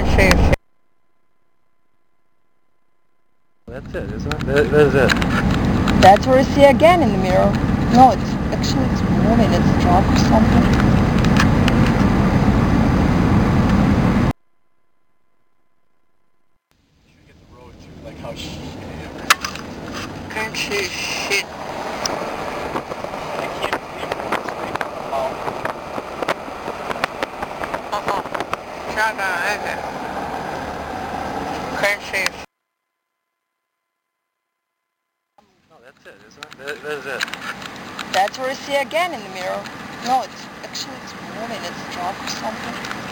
Can't see a shit. That's it, isn't it? That is it. That's what I see again in the mirror. No, it's moving. It's a drop or something. Get the road too, like how Can't see shit. I can't believe it's like, Can't see. no, that's it, isn't it? That is it. That's what I see again in the mirror. No, it's moving. It's a drop or something.